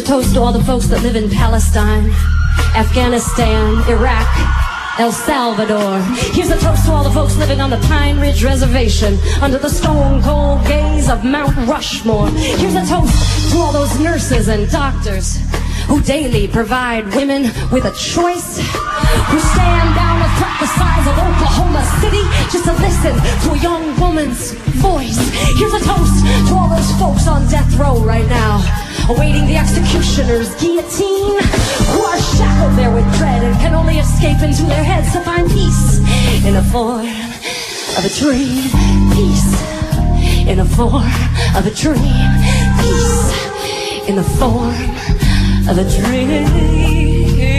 toast to all the folks that live in Palestine, Afghanistan, Iraq, El Salvador. Here's a toast to all the folks living on the Pine Ridge Reservation under the stone-cold gaze of Mount Rushmore. Here's a toast to all those nurses and doctors who daily provide women with a choice, who stand down a threat the size of Oklahoma City just to listen to a young woman's voice. Here's a toast to all those folks on death row right now, awaiting the executioner's guillotine, who are shackled there with dread and can only escape into their heads to find peace in the form of a dream. Peace in the form of a dream. Peace in the form of a dream.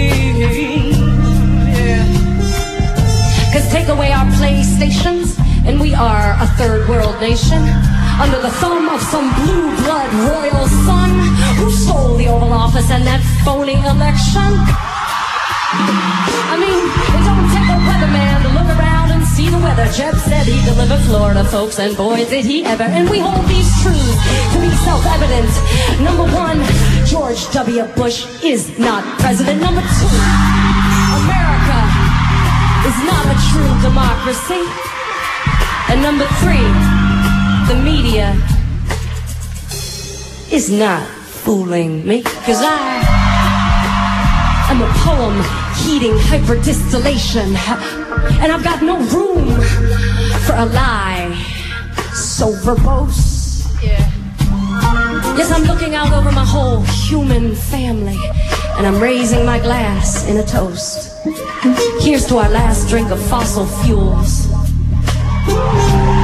Cause take away our PlayStations and we are a third world nation, under the thumb of some blue blood royal son who stole the Oval Office and that phony election. I mean, it don't take a weatherman to look around and see the weather. Jeb said he'd deliver Florida, folks, and boy did he ever. And we hold these truths to be self-evident. Number one, George W. Bush is not president. Number two, America is not a true democracy. And number three, the media is not fooling me, cause I'm a poem heating hyperdistillation, and I've got no room for a lie so verbose. Yes, I'm looking out over my whole human family, and I'm raising my glass in a toast. Here's to our last drink of fossil fuels.